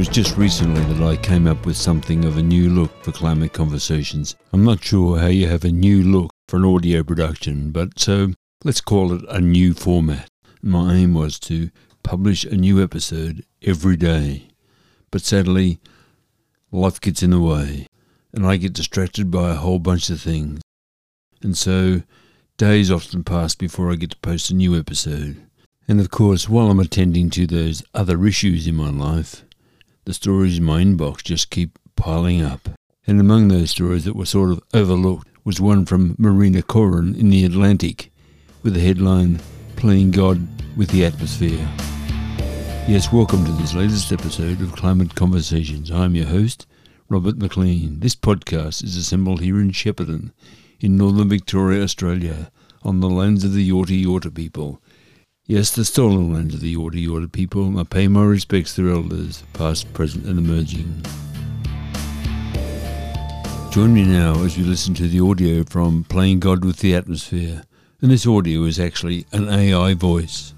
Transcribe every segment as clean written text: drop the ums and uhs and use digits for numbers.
was just recently that I came up with something of a new look for Climate Conversations. I'm not sure how you have a new look for an audio production, but so let's call it a new format. My aim was to publish a new episode every day, but sadly, life gets in the way, and I get distracted by a whole bunch of things, and so days often pass before I get to post a new episode. And of course, while I'm attending to those other issues in my life, the stories in my inbox just keep piling up. And among those stories that were sort of overlooked was one from Marina Koren in The Atlantic, with the headline, "Playing God with the Atmosphere." Yes, welcome to this latest episode of Climate Conversations. I'm your host, Robert McLean. This podcast is assembled here in Shepparton, in northern Victoria, Australia, on the lands of the Yorta Yorta people. Yes, the stolen lands of the Yorta Yorta people. I pay my respects to their elders, past, present and emerging. Join me now as we listen to the audio from Playing God with the Atmosphere. And this audio is actually an AI voice.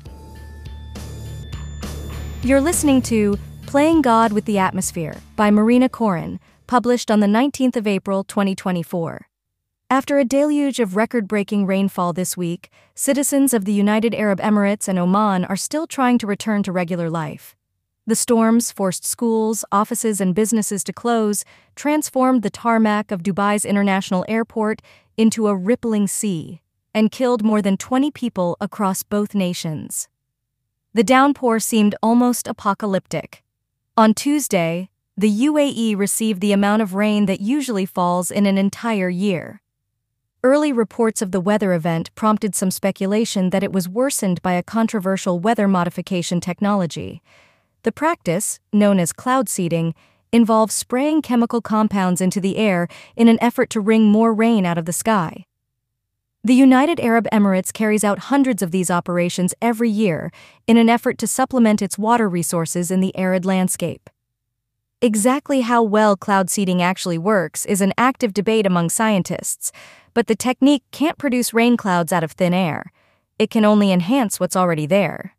You're listening to Playing God with the Atmosphere by Marina Koren, published on the 19th of April, 2024. After a deluge of record-breaking rainfall this week, citizens of the United Arab Emirates and Oman are still trying to return to regular life. The storms forced schools, offices, and businesses to close, transformed the tarmac of Dubai's international airport into a rippling sea, and killed more than 20 people across both nations. The downpour seemed almost apocalyptic. On Tuesday, the UAE received the amount of rain that usually falls in an entire year. Early reports of the weather event prompted some speculation that it was worsened by a controversial weather modification technology. The practice, known as cloud seeding, involves spraying chemical compounds into the air in an effort to wring more rain out of the sky. The United Arab Emirates carries out hundreds of these operations every year in an effort to supplement its water resources in the arid landscape. Exactly how well cloud seeding actually works is an active debate among scientists, but the technique can't produce rain clouds out of thin air. It can only enhance what's already there.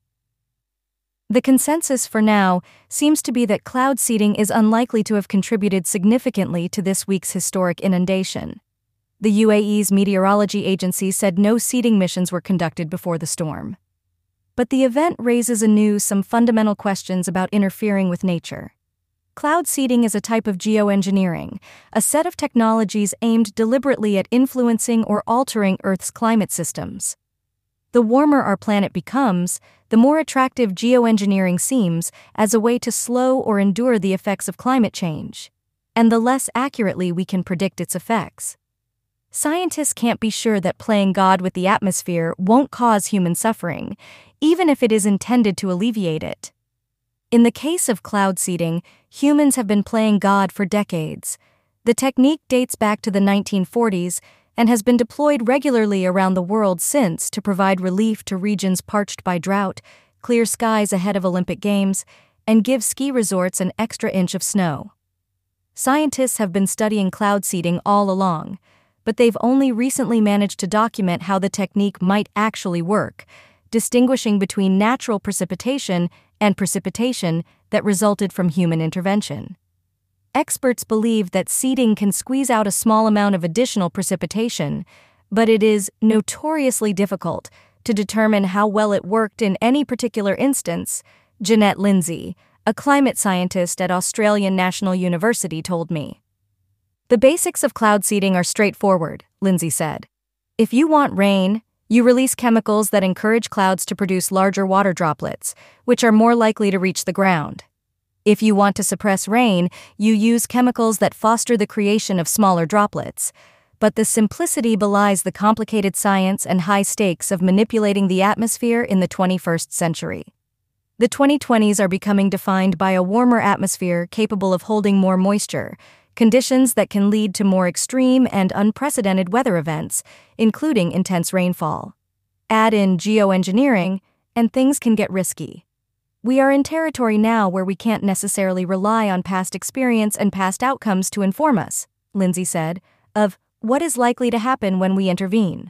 The consensus for now seems to be that cloud seeding is unlikely to have contributed significantly to this week's historic inundation. The UAE's meteorology agency said no seeding missions were conducted before the storm. But the event raises anew some fundamental questions about interfering with nature. Cloud seeding is a type of geoengineering, a set of technologies aimed deliberately at influencing or altering Earth's climate systems. The warmer our planet becomes, the more attractive geoengineering seems as a way to slow or endure the effects of climate change, and the less accurately we can predict its effects. Scientists can't be sure that playing God with the atmosphere won't cause human suffering, even if it is intended to alleviate it. In the case of cloud seeding, humans have been playing God for decades. The technique dates back to the 1940s and has been deployed regularly around the world since to provide relief to regions parched by drought, clear skies ahead of Olympic Games, and give ski resorts an extra inch of snow. Scientists have been studying cloud seeding all along, but they've only recently managed to document how the technique might actually work, distinguishing between natural precipitation and precipitation that resulted from human intervention. Experts believe that seeding can squeeze out a small amount of additional precipitation, but it is notoriously difficult to determine how well it worked in any particular instance, Jeanette Lindsay, a climate scientist at Australian National University, told me. The basics of cloud seeding are straightforward, Lindsay said. If you want rain, you release chemicals that encourage clouds to produce larger water droplets, which are more likely to reach the ground. If you want to suppress rain, you use chemicals that foster the creation of smaller droplets. But the simplicity belies the complicated science and high stakes of manipulating the atmosphere in the 21st century. The 2020s are becoming defined by a warmer atmosphere capable of holding more moisture, conditions that can lead to more extreme and unprecedented weather events, including intense rainfall. Add in geoengineering, and things can get risky. We are in territory now where we can't necessarily rely on past experience and past outcomes to inform us, Lindsay said, of what is likely to happen when we intervene.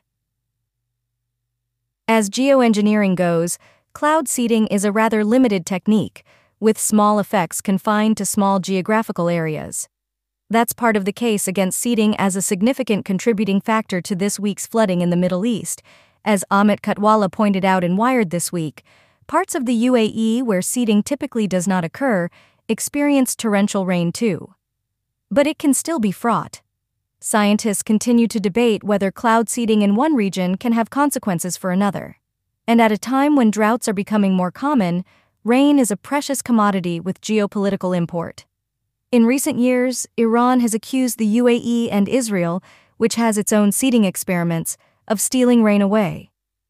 As geoengineering goes, cloud seeding is a rather limited technique, with small effects confined to small geographical areas. That's part of the case against seeding as a significant contributing factor to this week's flooding in the Middle East. As Amit Katwala pointed out in Wired this week, parts of the UAE where seeding typically does not occur experience torrential rain too. But it can still be fraught. Scientists continue to debate whether cloud seeding in one region can have consequences for another. And at a time when droughts are becoming more common, rain is a precious commodity with geopolitical import. In recent years, Iran has accused the UAE and Israel, which has its own seeding experiments, of stealing rain away.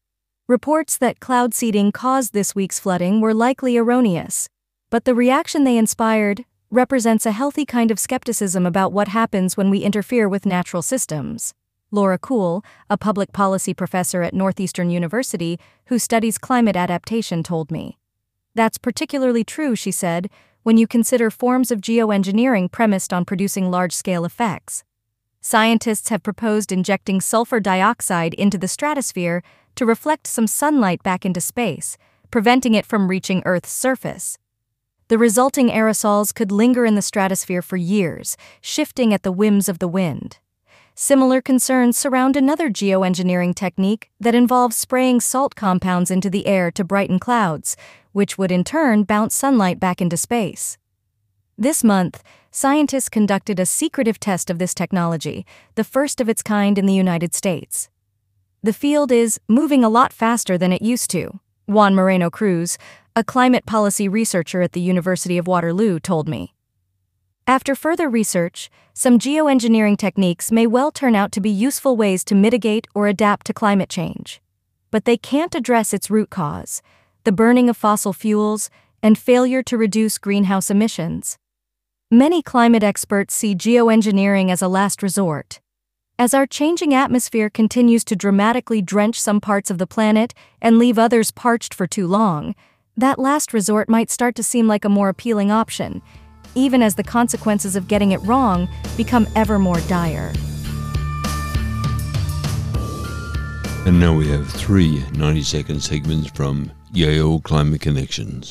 Reports that cloud seeding caused this week's flooding were likely erroneous, but the reaction they inspired represents a healthy kind of skepticism about what happens when we interfere with natural systems. Laura Kuhl, a public policy professor at Northeastern University who studies climate adaptation, told me. That's particularly true, she said, when you consider forms of geoengineering premised on producing large-scale effects. Scientists have proposed injecting sulfur dioxide into the stratosphere to reflect some sunlight back into space, preventing it from reaching Earth's surface. The resulting aerosols could linger in the stratosphere for years, shifting at the whims of the wind. Similar concerns surround another geoengineering technique that involves spraying salt compounds into the air to brighten clouds, which would in turn bounce sunlight back into space. This month, scientists conducted a secretive test of this technology, the first of its kind in the United States. The field is moving a lot faster than it used to, Juan Moreno Cruz, a climate policy researcher at the University of Waterloo, told me. After further research, some geoengineering techniques may well turn out to be useful ways to mitigate or adapt to climate change. But they can't address its root cause, the burning of fossil fuels and failure to reduce greenhouse emissions. Many climate experts see geoengineering as a last resort. As our changing atmosphere continues to dramatically drench some parts of the planet and leave others parched for too long, that last resort might start to seem like a more appealing option, even as the consequences of getting it wrong become ever more dire. And now we have 3 90-second segments from Yale Climate Connections.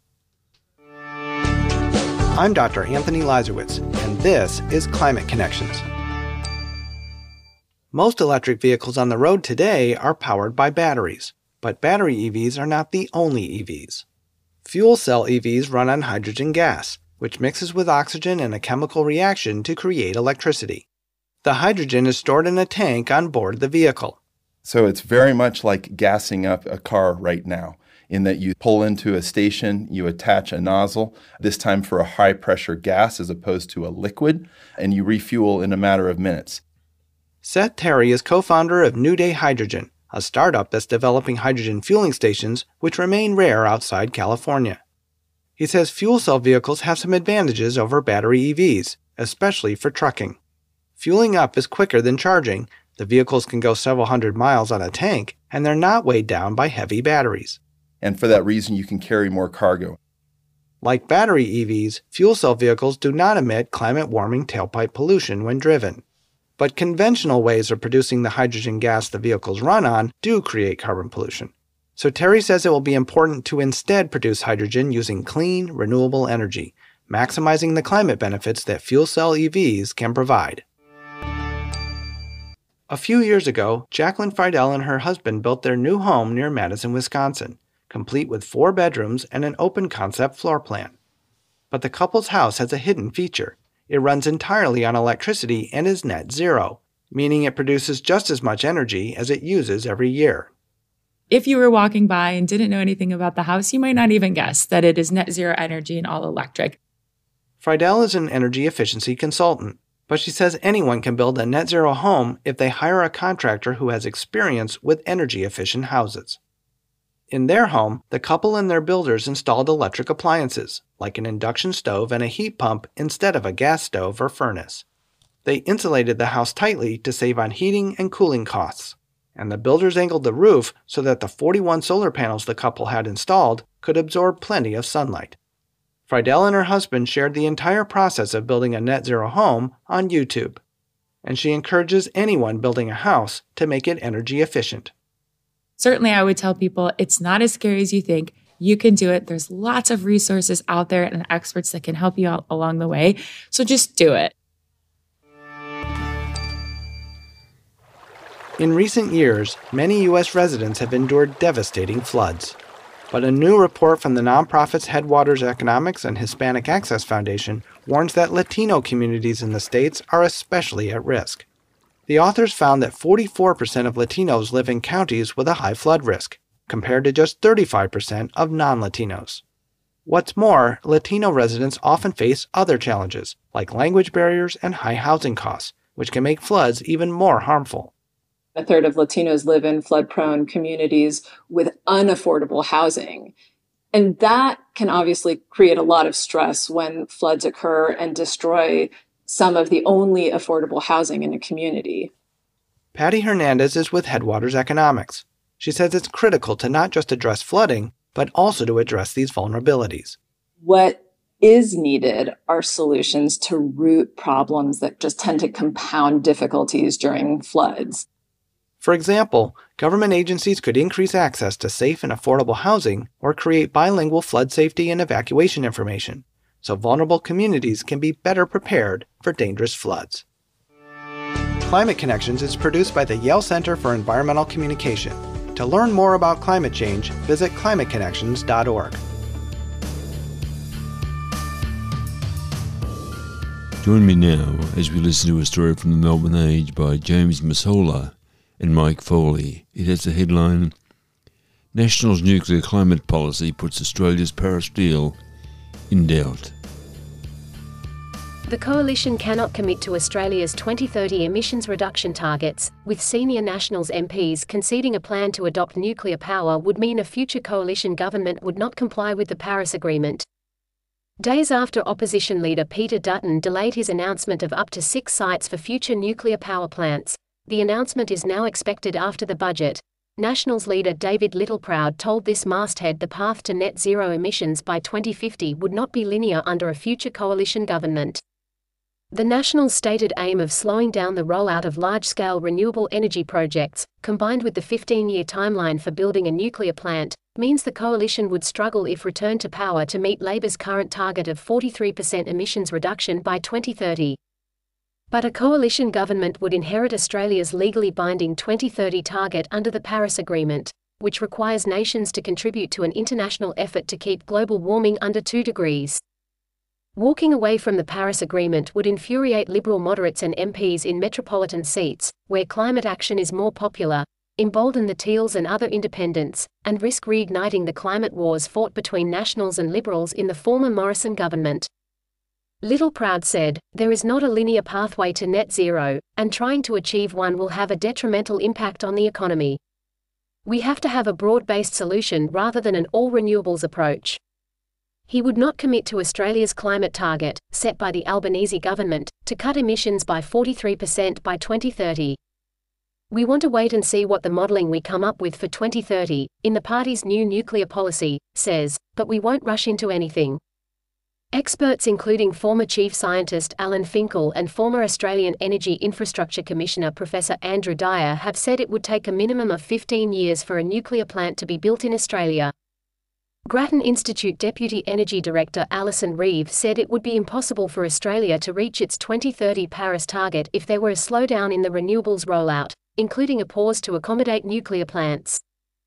I'm Dr. Anthony Lazarowitz, and this is Climate Connections. Most electric vehicles on the road today are powered by batteries, but battery EVs are not the only EVs. Fuel cell EVs run on hydrogen gas, which mixes with oxygen in a chemical reaction to create electricity. The hydrogen is stored in a tank on board the vehicle. So it's very much like gassing up a car right now, in that you pull into a station, you attach a nozzle, this time for a high-pressure gas as opposed to a liquid, and you refuel in a matter of minutes. Seth Terry is co-founder of New Day Hydrogen, a startup that's developing hydrogen fueling stations which remain rare outside California. He says fuel cell vehicles have some advantages over battery EVs, especially for trucking. Fueling up is quicker than charging, the vehicles can go several hundred miles on a tank, and they're not weighed down by heavy batteries. And for that reason, you can carry more cargo. Like battery EVs, fuel cell vehicles do not emit climate-warming tailpipe pollution when driven. But conventional ways of producing the hydrogen gas the vehicles run on do create carbon pollution. So Terry says it will be important to instead produce hydrogen using clean, renewable energy, maximizing the climate benefits that fuel cell EVs can provide. A few years ago, Jacqueline Friedel and her husband built their new home near Madison, Wisconsin, complete with 4 bedrooms and an open-concept floor plan. But the couple's house has a hidden feature. It runs entirely on electricity and is net zero, meaning it produces just as much energy as it uses every year. If you were walking by and didn't know anything about the house, you might not even guess that it is net zero energy and all electric. Friedel is an energy efficiency consultant, but she says anyone can build a net zero home if they hire a contractor who has experience with energy efficient houses. In their home, the couple and their builders installed electric appliances, like an induction stove and a heat pump instead of a gas stove or furnace. They insulated the house tightly to save on heating and cooling costs, and the builders angled the roof so that the 41 solar panels the couple had installed could absorb plenty of sunlight. Friedel and her husband shared the entire process of building a net zero home on YouTube, and she encourages anyone building a house to make it energy efficient. Certainly, I would tell people it's not as scary as you think. You can do it. There's lots of resources out there and experts that can help you out along the way. So just do it. In recent years, many U.S. residents have endured devastating floods. But a new report from the nonprofits Headwaters Economics and Hispanic Access Foundation warns that Latino communities in the states are especially at risk. The authors found that 44% of Latinos live in counties with a high flood risk, compared to just 35% of non-Latinos. What's more, Latino residents often face other challenges, like language barriers and high housing costs, which can make floods even more harmful. A third of Latinos live in flood-prone communities with unaffordable housing. And that can obviously create a lot of stress when floods occur and destroy some of the only affordable housing in a community. Patty Hernandez is with Headwaters Economics. She says it's critical to not just address flooding, but also to address these vulnerabilities. What is needed are solutions to root problems that just tend to compound difficulties during floods. For example, government agencies could increase access to safe and affordable housing or create bilingual flood safety and evacuation information, so vulnerable communities can be better prepared for dangerous floods. Climate Connections is produced by the Yale Center for Environmental Communication. To learn more about climate change, visit climateconnections.org. Join me now as we listen to a story from the Melbourne Age by James Massola and Mike Foley. It has the headline, National's Nuclear Climate Policy Puts Australia's Paris Deal in Doubt. The Coalition cannot commit to Australia's 2030 emissions reduction targets, with senior Nationals MPs conceding a plan to adopt nuclear power would mean a future coalition government would not comply with the Paris Agreement. Days after opposition leader Peter Dutton delayed his announcement of up to 6 sites for future nuclear power plants, the announcement is now expected after the budget. Nationals leader David Littleproud told this masthead the path to net zero emissions by 2050 would not be linear under a future coalition government. The Nationals' stated aim of slowing down the rollout of large-scale renewable energy projects, combined with the 15-year timeline for building a nuclear plant, means the coalition would struggle if returned to power to meet Labor's current target of 43% emissions reduction by 2030. But a coalition government would inherit Australia's legally binding 2030 target under the Paris Agreement, which requires nations to contribute to an international effort to keep global warming under 2 degrees. Walking away from the Paris Agreement would infuriate Liberal moderates and MPs in metropolitan seats, where climate action is more popular, embolden the Teals and other independents, and risk reigniting the climate wars fought between Nationals and Liberals in the former Morrison government. Littleproud said, "There is not a linear pathway to net zero, and trying to achieve one will have a detrimental impact on the economy. We have to have a broad-based solution rather than an all-renewables approach." He would not commit to Australia's climate target, set by the Albanese government, to cut emissions by 43% by 2030. "We want to wait and see what the modelling we come up with for 2030, in the party's new nuclear policy, says, but we won't rush into anything." Experts including former Chief Scientist Alan Finkel and former Australian Energy Infrastructure Commissioner Professor Andrew Dyer have said it would take a minimum of 15 years for a nuclear plant to be built in Australia. Grattan Institute Deputy Energy Director Alison Reeve said it would be impossible for Australia to reach its 2030 Paris target if there were a slowdown in the renewables rollout, including a pause to accommodate nuclear plants.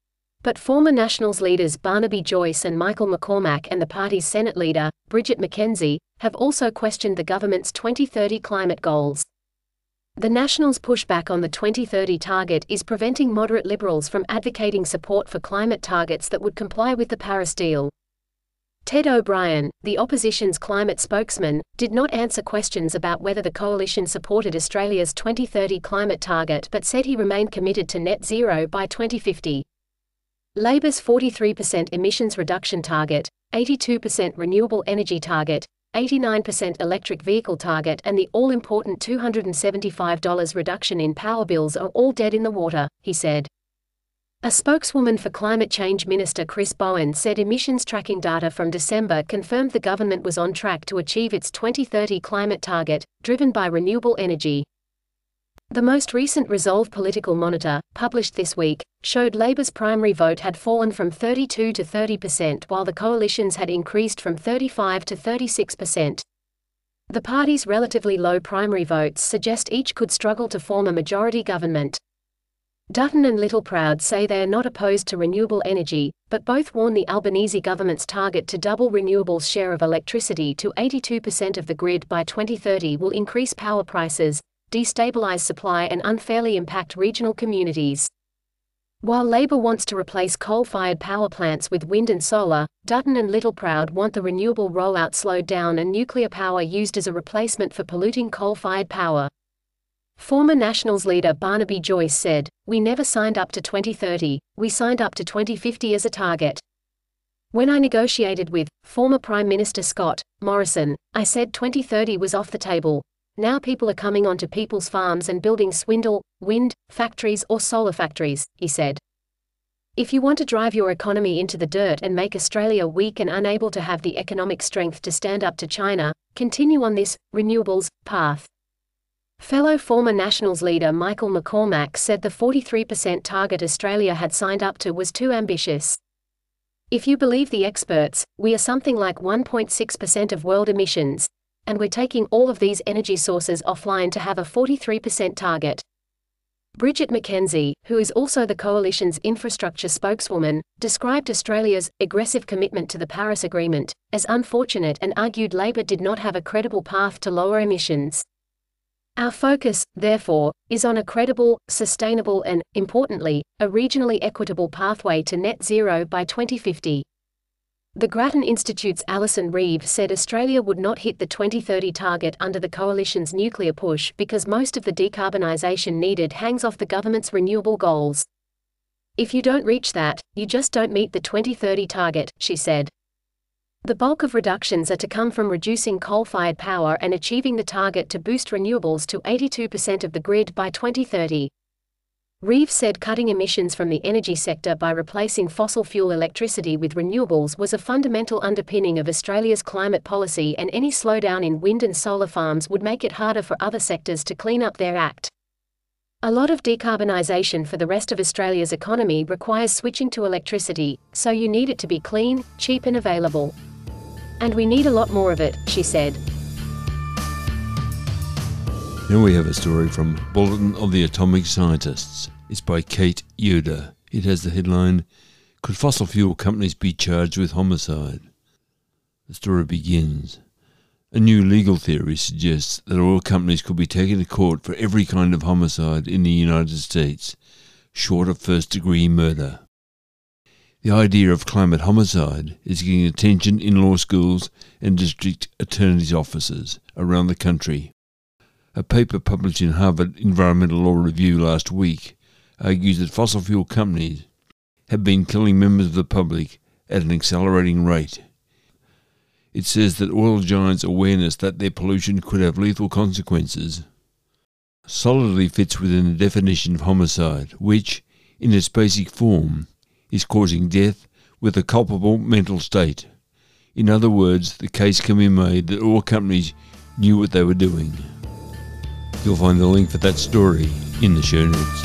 But former Nationals leaders Barnaby Joyce and Michael McCormack and the party's Senate leader, Bridget McKenzie, have also questioned the government's 2030 climate goals. The Nationals' pushback on the 2030 target is preventing moderate Liberals from advocating support for climate targets that would comply with the Paris deal. Ted O'Brien, the opposition's climate spokesman, did not answer questions about whether the coalition supported Australia's 2030 climate target but said he remained committed to net zero by 2050. Labor's 43% emissions reduction target, 82% renewable energy target, 89% electric vehicle target and the all-important $275 reduction in power bills are all dead in the water, he said. A spokeswoman for Climate Change Minister Chris Bowen said emissions tracking data from December confirmed the government was on track to achieve its 2030 climate target, driven by renewable energy. The most recent Resolve Political Monitor, published this week, showed Labour's primary vote had fallen from 32 to 30%, while the coalition's had increased from 35 to 36%. The party's relatively low primary votes suggest each could struggle to form a majority government. Dutton and Littleproud say they are not opposed to renewable energy, but both warn the Albanese government's target to double renewables' share of electricity to 82% of the grid by 2030 will increase power prices, destabilise supply and unfairly impact regional communities. While Labour wants to replace coal-fired power plants with wind and solar, Dutton and Littleproud want the renewable rollout slowed down and nuclear power used as a replacement for polluting coal-fired power. Former Nationals leader Barnaby Joyce said, "We never signed up to 2030, we signed up to 2050 as a target. When I negotiated with former Prime Minister Scott Morrison, I said 2030 was off the table. Now people are coming onto people's farms and building swindle, wind factories or solar factories," he said. "If you want to drive your economy into the dirt and make Australia weak and unable to have the economic strength to stand up to China, continue on this renewables path." Fellow former Nationals leader Michael McCormack said the 43% target Australia had signed up to was too ambitious. "If you believe the experts, we are something like 1.6% of world emissions, and we're taking all of these energy sources offline to have a 43% target." Bridget McKenzie, who is also the coalition's infrastructure spokeswoman, described Australia's aggressive commitment to the Paris Agreement as unfortunate and argued Labor did not have a credible path to lower emissions. "Our focus, therefore, is on a credible, sustainable and, importantly, a regionally equitable pathway to net zero by 2050. The Grattan Institute's Alison Reeve said Australia would not hit the 2030 target under the coalition's nuclear push because most of the decarbonisation needed hangs off the government's renewable goals. "If you don't reach that, you just don't meet the 2030 target," she said. The bulk of reductions are to come from reducing coal-fired power and achieving the target to boost renewables to 82% of the grid by 2030. Reeve said cutting emissions from the energy sector by replacing fossil fuel electricity with renewables was a fundamental underpinning of Australia's climate policy, and any slowdown in wind and solar farms would make it harder for other sectors to clean up their act. "A lot of decarbonisation for the rest of Australia's economy requires switching to electricity, so you need it to be clean, cheap and available. And we need a lot more of it," she said. Now we have a story from Bulletin of the Atomic Scientists. It's by Kate Yoder. It has the headline, "Could fossil fuel companies be charged with homicide?" The story begins. A new legal theory suggests that oil companies could be taken to court for every kind of homicide in the United States, short of first-degree murder. The idea of climate homicide is getting attention in law schools and district attorneys' offices around the country. A paper published in Harvard Environmental Law Review last week argues that fossil fuel companies have been killing members of the public at an accelerating rate. It says that oil giants' awareness that their pollution could have lethal consequences solidly fits within the definition of homicide, which, in its basic form, is causing death with a culpable mental state. In other words, the case can be made that oil companies knew what they were doing. You'll find the link for that story in the show notes.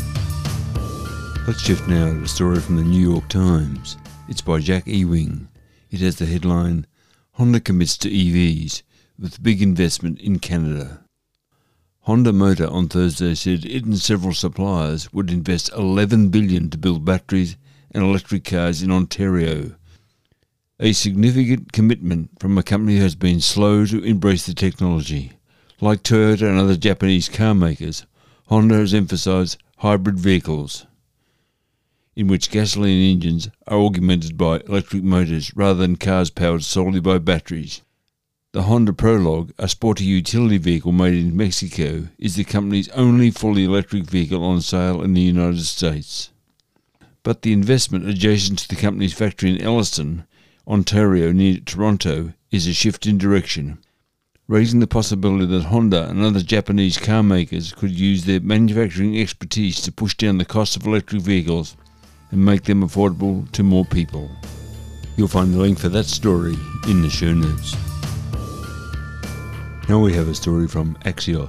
Let's shift now to a story from the New York Times. It's by Jack Ewing. It has the headline, "Honda commits to EVs with big investment in Canada." Honda Motor on Thursday said it and several suppliers would invest $11 billion to build batteries and electric cars in Ontario, a significant commitment from a company that has been slow to embrace the technology. Like Toyota and other Japanese car makers, Honda has emphasized hybrid vehicles, in which gasoline engines are augmented by electric motors rather than cars powered solely by batteries. The Honda Prologue, a sporty utility vehicle made in Mexico, is the company's only fully electric vehicle on sale in the United States. But the investment adjacent to the company's factory in Elliston, Ontario, near Toronto, is a shift in direction, raising the possibility that Honda and other Japanese car makers could use their manufacturing expertise to push down the cost of electric vehicles and make them affordable to more people. You'll find the link for that story in the show notes. Now we have a story from Axios.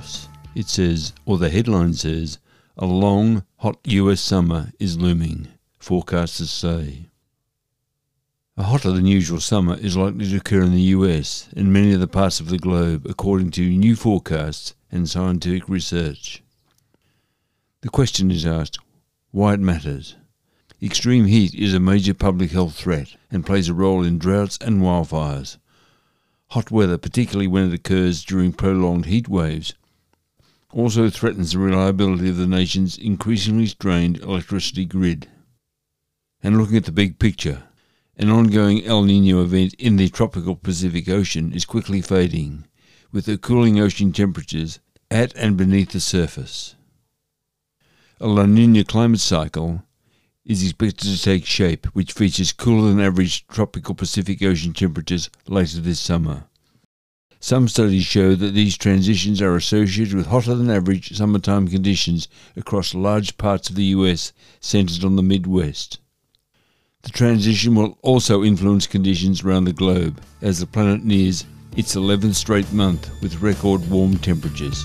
It says, or the headline says, a long, hot US summer is looming, forecasters say. A hotter than usual summer is likely to occur in the US and many other parts of the globe, according to new forecasts and scientific research. The question is asked, why it matters. Extreme heat is a major public health threat and plays a role in droughts and wildfires. Hot weather, particularly when it occurs during prolonged heat waves, also threatens the reliability of the nation's increasingly strained electricity grid. And looking at the big picture, an ongoing El Niño event in the tropical Pacific Ocean is quickly fading, with the cooling ocean temperatures at and beneath the surface. A La Niña climate cycle is expected to take shape, which features cooler than average tropical Pacific Ocean temperatures later this summer. Some studies show that these transitions are associated with hotter than average summertime conditions across large parts of the US centered on the Midwest. The transition will also influence conditions around the globe as the planet nears its 11th straight month with record warm temperatures.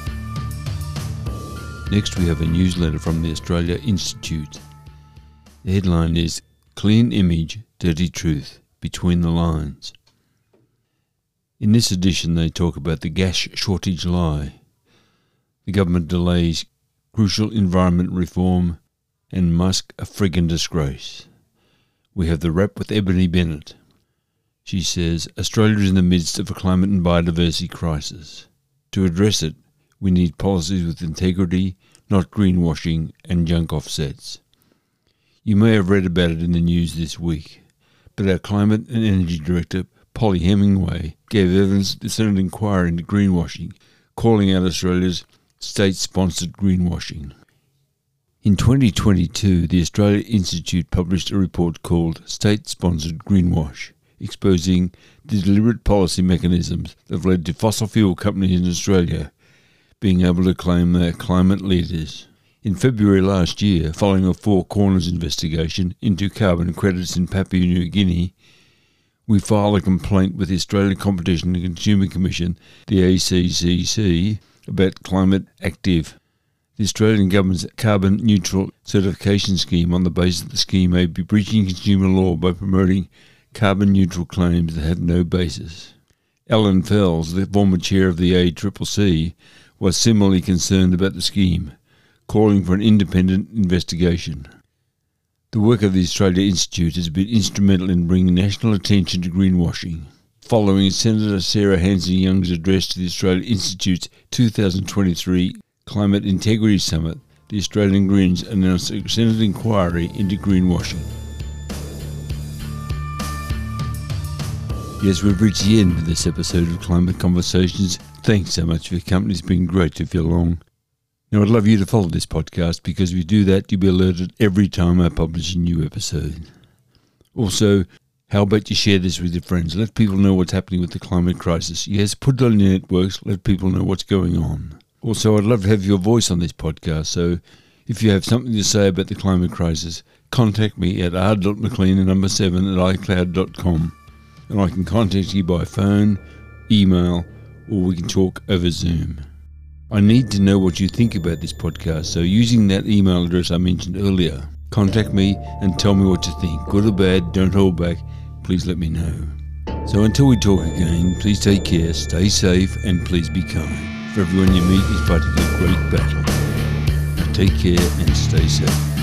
Next we have a newsletter from the Australia Institute. The headline is Clean Image, Dirty Truth, Between the Lines. In this edition they talk about the gas shortage lie, the government delays crucial environment reform, and Musk a friggin' disgrace. We have the wrap with Ebony Bennett. She says, Australia is in the midst of a climate and biodiversity crisis. To address it, we need policies with integrity, not greenwashing and junk offsets. You may have read about it in the news this week, but our Climate and Energy Director, Polly Hemingway, gave evidence at the Senate inquiry into greenwashing, calling out Australia's state-sponsored greenwashing. In 2022, the Australia Institute published a report called State-Sponsored Greenwash, exposing the deliberate policy mechanisms that have led to fossil fuel companies in Australia being able to claim they are climate leaders. In February last year, following a Four Corners investigation into carbon credits in Papua New Guinea, we filed a complaint with the Australian Competition and Consumer Commission, the ACCC, about Climate Active, the Australian government's carbon neutral certification scheme, on the basis that the scheme may be breaching consumer law by promoting carbon neutral claims that have no basis. Alan Fells, the former chair of the ACCC, was similarly concerned about the scheme, calling for an independent investigation. The work of the Australia Institute has been instrumental in bringing national attention to greenwashing. Following Senator Sarah Hanson-Young's address to the Australia Institute's 2023 Climate Integrity Summit, the Australian Greens announced a Senate inquiry into greenwashing. Yes, we've reached the end of this episode of Climate Conversations. Thanks so much for your company. It's been great to feel along. Now, I'd love you to follow this podcast, because if you do that, you'll be alerted every time I publish a new episode. Also, how about you share this with your friends? Let people know what's happening with the climate crisis. Yes, put it on your networks. Let people know what's going on. Also, I'd love to have your voice on this podcast, so if you have something to say about the climate crisis, contact me at r.mclean7@icloud.com, and I can contact you by phone, email, or we can talk over Zoom. I need to know what you think about this podcast, so using that email address I mentioned earlier, contact me and tell me what you think. Good or bad, don't hold back, please let me know. So until we talk again, please take care, stay safe, and please be kind. For everyone you meet is fighting a great battle. Now take care and stay safe.